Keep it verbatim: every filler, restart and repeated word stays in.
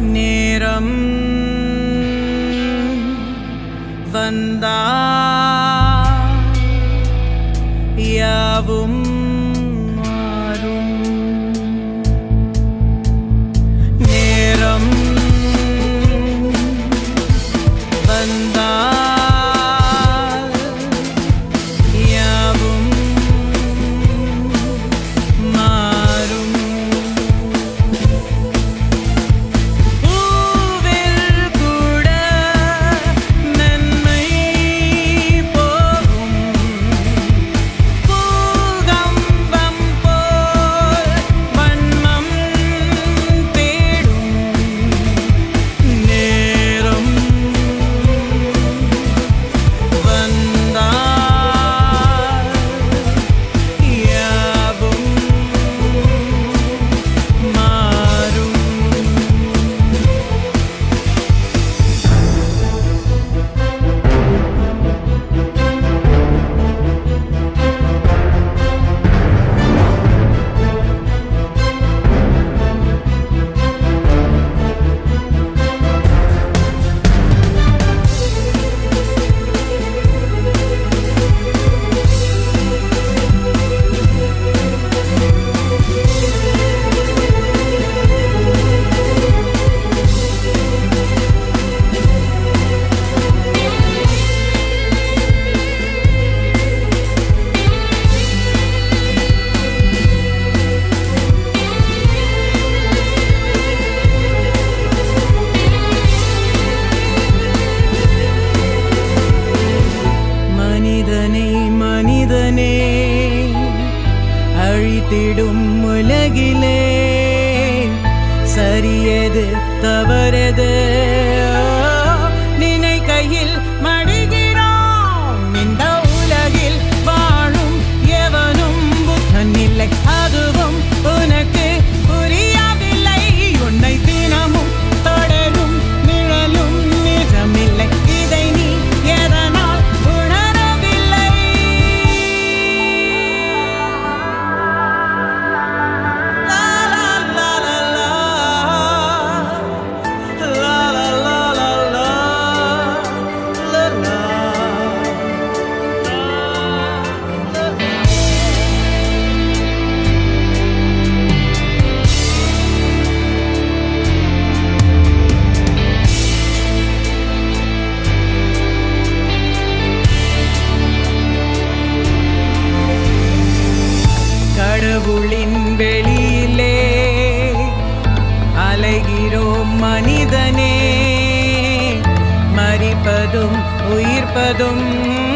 நேரம் வந்தா யாவும் மாறும். நேரம் வந்தா யாவும் மாறும். பூவில் கூட நன்மை போகும். பூகம்பம் போல் வண்ணம் தேடும். நேரம் வந்தா யாவும் மாறும். மனிதனை மனிதனே அழித்திடும் உலகிலே சரியது தவறது நினை கையில் மடிகிறோம். இந்த உலகில் வாழும் எவனும் புத்தன் இல்லை, அதுவும் உனக்கு புரியவில்லை. உன்னை தினமும் தொடரும் நிழலும் நிஜமில்லை, இதை நீ எதனால் உணரவில்லை? லா லா லா லா லா. லா லா லா லா லா. லா லா. கடவுளின் வெளியிலே அலைகிறோம் மனிதனே, மரிப்பதும் உயிர்ப்பதும்